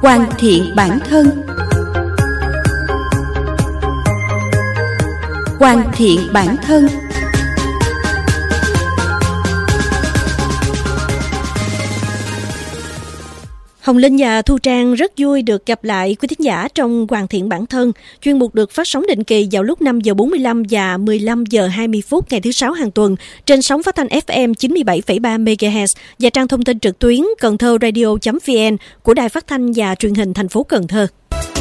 hoàn thiện bản thân. Hoàn thiện bản thân. Hồng Linh và Thu Trang rất vui được gặp lại quý thính giả trong Hoàn thiện bản thân. Chuyên mục được phát sóng định kỳ vào lúc 5 giờ 45 và 15 giờ 20 phút ngày thứ Sáu hàng tuần trên sóng phát thanh FM 97,3 MHz và trang thông tin trực tuyến CầnThơ.radio.vn của Đài Phát thanh và Truyền hình thành phố Cần Thơ.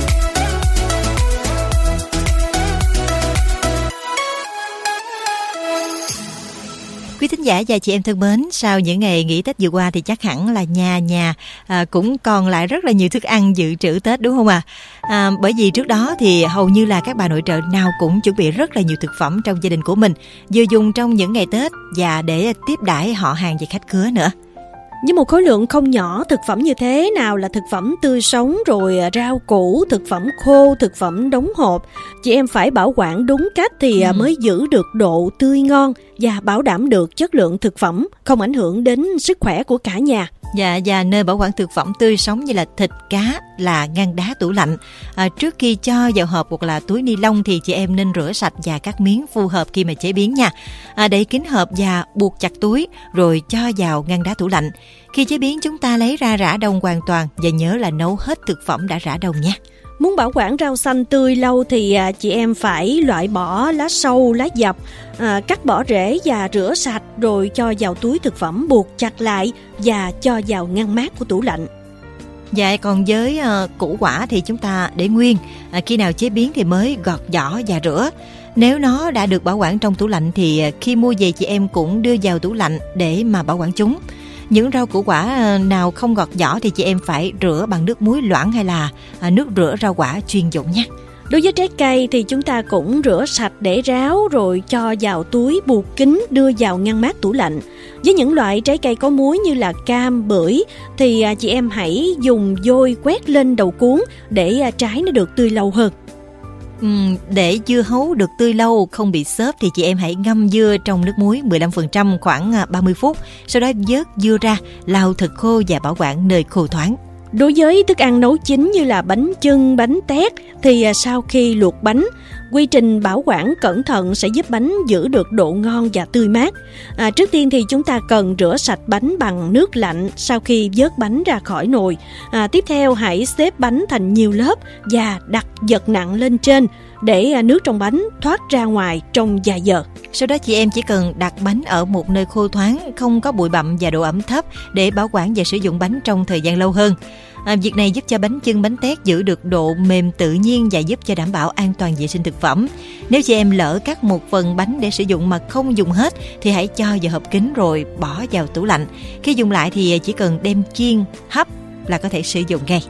Quý thính giả và chị em thân mến, sau những ngày nghỉ Tết vừa qua thì chắc hẳn là nhà cũng còn lại rất là nhiều thức ăn dự trữ Tết, đúng không ạ? Bởi vì trước đó thì hầu như là các bà nội trợ nào cũng chuẩn bị rất là nhiều thực phẩm trong gia đình của mình, vừa dùng trong những ngày Tết và để tiếp đãi họ hàng và khách khứa nữa. Với một khối lượng không nhỏ thực phẩm như thế, nào là thực phẩm tươi sống, rồi rau củ, thực phẩm khô, thực phẩm đóng hộp, chị em phải bảo quản đúng cách thì mới giữ được độ tươi ngon và bảo đảm được chất lượng thực phẩm, không ảnh hưởng đến sức khỏe của cả nhà. Và nơi bảo quản thực phẩm tươi sống như là thịt, cá là ngăn đá tủ lạnh. Trước khi cho vào hộp hoặc là túi ni lông thì chị em nên rửa sạch và cắt miếng phù hợp khi mà chế biến nha. Đậy kín hộp và buộc chặt túi rồi cho vào ngăn đá tủ lạnh. Khi chế biến chúng ta lấy ra rã đông hoàn toàn và nhớ là nấu hết thực phẩm đã rã đông nha. Muốn bảo quản rau xanh tươi lâu thì chị em phải loại bỏ lá sâu, lá dập, cắt bỏ rễ và rửa sạch rồi cho vào túi thực phẩm buộc chặt lại và cho vào ngăn mát của tủ lạnh. Dạ, còn với củ quả thì chúng ta để nguyên, khi nào chế biến thì mới gọt vỏ và rửa. Nếu nó đã được bảo quản trong tủ lạnh thì khi mua về chị em cũng đưa vào tủ lạnh để mà bảo quản chúng. Những rau củ quả nào không gọt vỏ thì chị em phải rửa bằng nước muối loãng hay là nước rửa rau quả chuyên dụng nhé. Đối với trái cây thì chúng ta cũng rửa sạch để ráo rồi cho vào túi buộc kín đưa vào ngăn mát tủ lạnh. Với những loại trái cây có muối như là cam, bưởi thì chị em hãy dùng vôi quét lên đầu cuống để trái nó được tươi lâu hơn. Để dưa hấu được tươi lâu không bị xốp thì chị em hãy ngâm dưa trong nước muối 15% khoảng 30 phút. Sau đó vớt dưa ra, lau thật khô và bảo quản nơi khô thoáng. Đối với thức ăn nấu chín như là bánh chưng, bánh tét thì sau khi luộc bánh, quy trình bảo quản cẩn thận sẽ giúp bánh giữ được độ ngon và tươi mát. Trước tiên thì chúng ta cần rửa sạch bánh bằng nước lạnh sau khi vớt bánh ra khỏi nồi. Tiếp theo hãy xếp bánh thành nhiều lớp và đặt vật nặng lên trên để nước trong bánh thoát ra ngoài trong vài giờ. Sau đó chị em chỉ cần đặt bánh ở một nơi khô thoáng, không có bụi bặm và độ ẩm thấp để bảo quản và sử dụng bánh trong thời gian lâu hơn. Việc này giúp cho bánh chưng, bánh tét giữ được độ mềm tự nhiên và giúp cho đảm bảo an toàn vệ sinh thực phẩm. Nếu chị em lỡ cắt một phần bánh để sử dụng mà không dùng hết thì hãy cho vào hộp kín rồi bỏ vào tủ lạnh. Khi dùng lại thì chỉ cần đem chiên, hấp là có thể sử dụng ngay.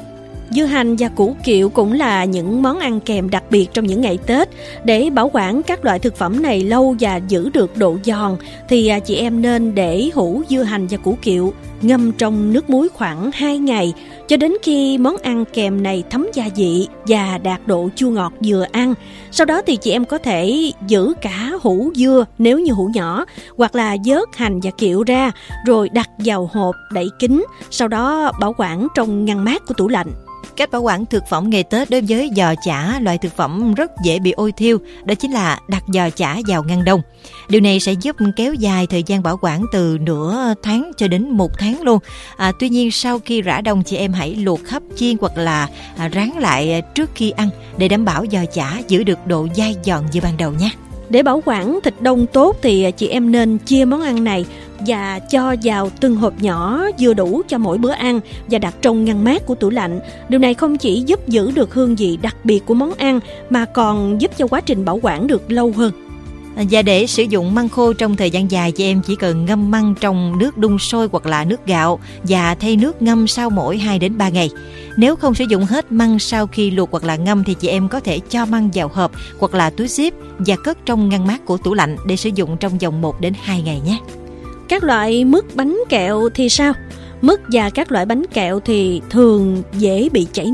Dưa hành và củ kiệu cũng là những món ăn kèm đặc biệt trong những ngày Tết. Để bảo quản các loại thực phẩm này lâu và giữ được độ giòn thì chị em nên để hũ dưa hành và củ kiệu ngâm trong nước muối khoảng 2 ngày cho đến khi món ăn kèm này thấm gia vị và đạt độ chua ngọt vừa ăn. Sau đó thì chị em có thể giữ cả hũ dưa nếu như hũ nhỏ, hoặc là vớt hành và kiệu ra rồi đặt vào hộp đậy kín, sau đó bảo quản trong ngăn mát của tủ lạnh. Cách bảo quản thực phẩm ngày Tết đối với giò chả, loại thực phẩm rất dễ bị ôi thiêu, đó chính là đặt giò chả vào ngăn đông. Điều này sẽ giúp kéo dài thời gian bảo quản từ nửa tháng cho đến 1 tháng luôn. Tuy nhiên sau khi rã đông chị em hãy luộc, hấp, chiên hoặc là rán lại trước khi ăn để đảm bảo giò chả giữ được độ dai giòn như ban đầu nhé. Để bảo quản thịt đông tốt thì chị em nên chia món ăn này và cho vào từng hộp nhỏ vừa đủ cho mỗi bữa ăn và đặt trong ngăn mát của tủ lạnh. Điều này không chỉ giúp giữ được hương vị đặc biệt của món ăn mà còn giúp cho quá trình bảo quản được lâu hơn. Và để sử dụng măng khô trong thời gian dài, chị em chỉ cần ngâm măng trong nước đun sôi hoặc là nước gạo và thay nước ngâm sau mỗi 2 đến 3 ngày. Nếu không sử dụng hết măng sau khi luộc hoặc là ngâm thì chị em có thể cho măng vào hộp hoặc là túi zip và cất trong ngăn mát của tủ lạnh để sử dụng trong vòng 1 đến 2 ngày nhé. Các loại mứt, bánh kẹo thì sao? Mứt và các loại bánh kẹo thì thường dễ bị chảy nước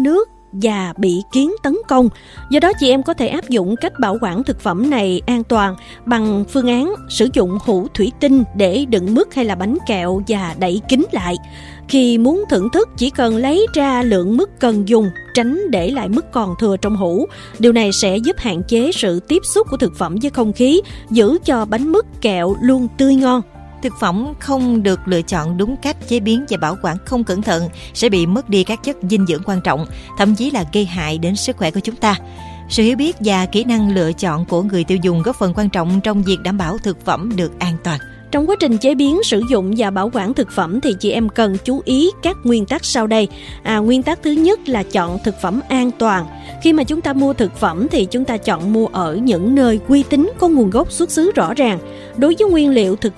và bị kiến tấn công. Do đó chị em có thể áp dụng cách bảo quản thực phẩm này an toàn bằng phương án sử dụng hũ thủy tinh để đựng mứt hay là bánh kẹo và đậy kín lại. Khi muốn thưởng thức chỉ cần lấy ra lượng mứt cần dùng, tránh để lại mứt còn thừa trong hũ. Điều này sẽ giúp hạn chế sự tiếp xúc của thực phẩm với không khí, giữ cho bánh mứt kẹo luôn tươi ngon. Thực phẩm không được lựa chọn đúng cách, chế biến và bảo quản không cẩn thận sẽ bị mất đi các chất dinh dưỡng quan trọng, thậm chí là gây hại đến sức khỏe của chúng ta. Sự hiểu biết và kỹ năng lựa chọn của người tiêu dùng góp phần quan trọng trong việc đảm bảo thực phẩm được an toàn. Trong quá trình chế biến, sử dụng và bảo quản thực phẩm thì chị em cần chú ý các nguyên tắc sau đây. Nguyên tắc thứ nhất là chọn thực phẩm an toàn. Khi mà chúng ta mua thực phẩm thì chúng ta chọn mua ở những nơi uy tín, có nguồn gốc xuất xứ rõ ràng. Đối với nguyên liệu thực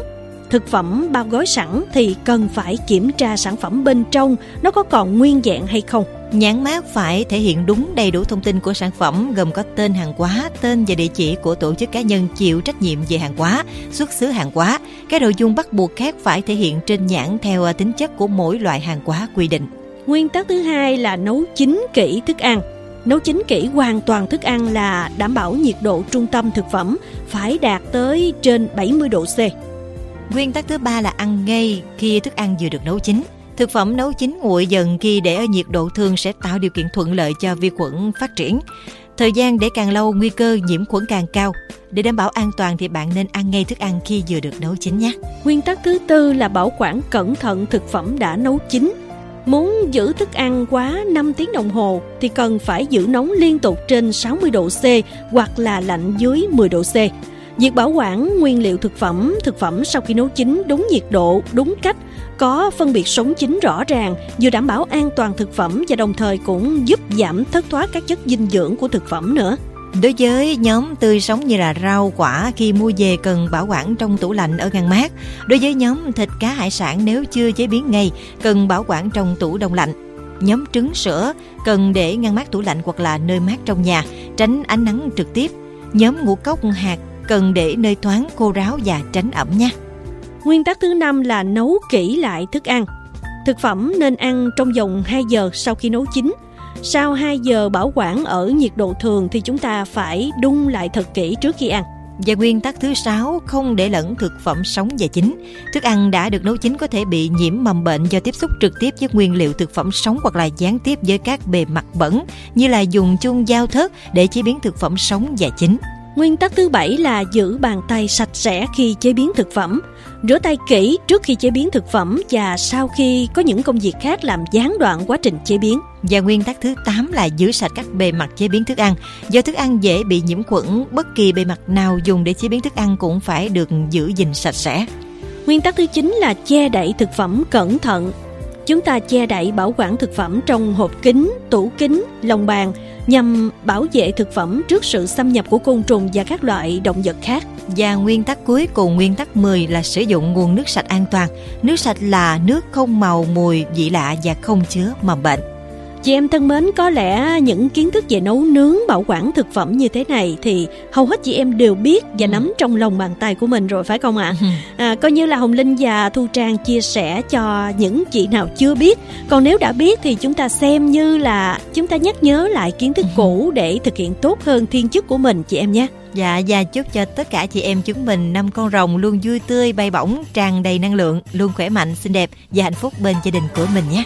phẩm bao gói sẵn thì cần phải kiểm tra sản phẩm bên trong nó có còn nguyên vẹn hay không. Nhãn mác phải thể hiện đúng đầy đủ thông tin của sản phẩm, gồm có tên hàng hóa, tên và địa chỉ của tổ chức cá nhân chịu trách nhiệm về hàng hóa, xuất xứ hàng hóa. Các nội dung bắt buộc khác phải thể hiện trên nhãn theo tính chất của mỗi loại hàng hóa quy định. Nguyên tắc thứ hai là nấu chín kỹ thức ăn. Nấu chín kỹ hoàn toàn thức ăn là đảm bảo nhiệt độ trung tâm thực phẩm phải đạt tới trên 70 độ C. Nguyên tắc thứ ba là ăn ngay khi thức ăn vừa được nấu chín. Thực phẩm nấu chín nguội dần khi để ở nhiệt độ thường sẽ tạo điều kiện thuận lợi cho vi khuẩn phát triển. Thời gian để càng lâu, nguy cơ nhiễm khuẩn càng cao. Để đảm bảo an toàn thì bạn nên ăn ngay thức ăn khi vừa được nấu chín nhé. Nguyên tắc thứ tư là bảo quản cẩn thận thực phẩm đã nấu chín. Muốn giữ thức ăn quá 5 tiếng đồng hồ thì cần phải giữ nóng liên tục trên 60 độ C hoặc là lạnh dưới 10 độ C. Việc bảo quản nguyên liệu thực phẩm sau khi nấu chín đúng nhiệt độ, đúng cách, có phân biệt sống chín rõ ràng, vừa đảm bảo an toàn thực phẩm và đồng thời cũng giúp giảm thất thoát các chất dinh dưỡng của thực phẩm nữa. Đối với nhóm tươi sống như là rau, quả, khi mua về cần bảo quản trong tủ lạnh ở ngăn mát. Đối với nhóm thịt, cá, hải sản nếu chưa chế biến ngay, cần bảo quản trong tủ đông lạnh. Nhóm trứng, sữa cần để ngăn mát tủ lạnh hoặc là nơi mát trong nhà, tránh ánh nắng trực tiếp. Nhóm ngũ cốc, hạt cần để nơi thoáng, khô ráo và tránh ẩm nha. Nguyên tắc thứ 5 là nấu kỹ lại thức ăn. Thực phẩm nên ăn trong vòng 2 giờ sau khi nấu chín. Sau 2 giờ bảo quản ở nhiệt độ thường thì chúng ta phải đun lại thật kỹ trước khi ăn. Và nguyên tắc thứ 6, không để lẫn thực phẩm sống và chín. Thức ăn đã được nấu chín có thể bị nhiễm mầm bệnh do tiếp xúc trực tiếp với nguyên liệu thực phẩm sống hoặc là gián tiếp với các bề mặt bẩn như là dùng chung dao thớt để chế biến thực phẩm sống và chín. Nguyên tắc thứ 7 là giữ bàn tay sạch sẽ khi chế biến thực phẩm. Rửa tay kỹ trước khi chế biến thực phẩm và sau khi có những công việc khác làm gián đoạn quá trình chế biến. Và nguyên tắc thứ 8 là giữ sạch các bề mặt chế biến thức ăn. Do thức ăn dễ bị nhiễm khuẩn, bất kỳ bề mặt nào dùng để chế biến thức ăn cũng phải được giữ gìn sạch sẽ. Nguyên tắc thứ 9 là che đậy thực phẩm cẩn thận. Chúng ta che đậy bảo quản thực phẩm trong hộp kính, tủ kính, lồng bàn nhằm bảo vệ thực phẩm trước sự xâm nhập của côn trùng và các loại động vật khác. Và nguyên tắc cuối cùng, nguyên tắc 10 là sử dụng nguồn nước sạch an toàn. Nước sạch là nước không màu, mùi, vị lạ và không chứa mầm bệnh. Chị em thân mến, có lẽ những kiến thức về nấu nướng, bảo quản thực phẩm như thế này thì hầu hết chị em đều biết và nắm trong lòng bàn tay của mình rồi, phải không ạ? Coi như là Hồng Linh và Thu Trang chia sẻ cho những chị nào chưa biết. Còn nếu đã biết thì chúng ta xem như là chúng ta nhắc nhớ lại kiến thức cũ để thực hiện tốt hơn thiên chức của mình, chị em nhé. Dạ, và chúc cho tất cả chị em chúng mình 5 con rồng luôn vui tươi, bay bổng, tràn đầy năng lượng, luôn khỏe mạnh, xinh đẹp và hạnh phúc bên gia đình của mình nhé.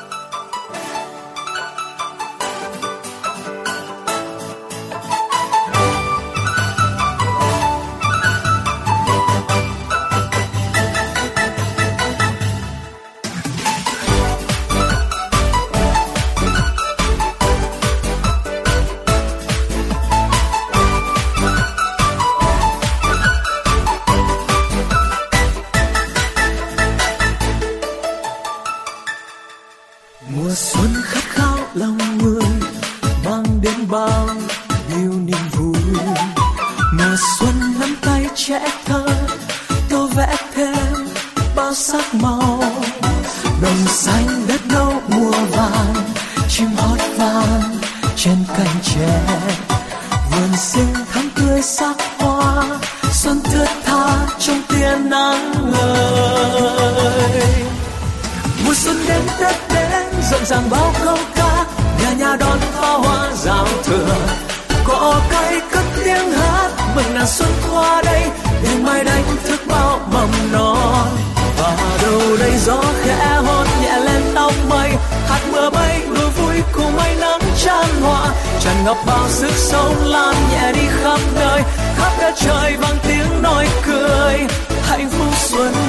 Mùa xuân khát khao lòng người mang đến bao nhiêu niềm vui. Mùa xuân nắm tay trẻ thơ tô vẽ thêm bao sắc màu. Đồng xanh đất nâu mùa vàng, chim hót vang trên cành tre. Vườn xinh thắm tươi sắc hoa, xuân thướt tha trong tia nắng ơi. Mùa xuân đến Tết đến rộn ràng bao câu ca, nhà nhà nhà đón pháo hoa giao thừa. Cỏ cây cất tiếng hát mừng nàng xuân qua đây, ngày mai đánh thức bao mầm non. Và đâu đây gió khẽ hôn nhẹ lên tóc mây, hạt mưa bay đùa vui cùng mây nắng chan hòa, tràn ngập bao sức sống lan nhẹ đi khắp nơi trời vang tiếng nói cười. Hạnh phúc xuân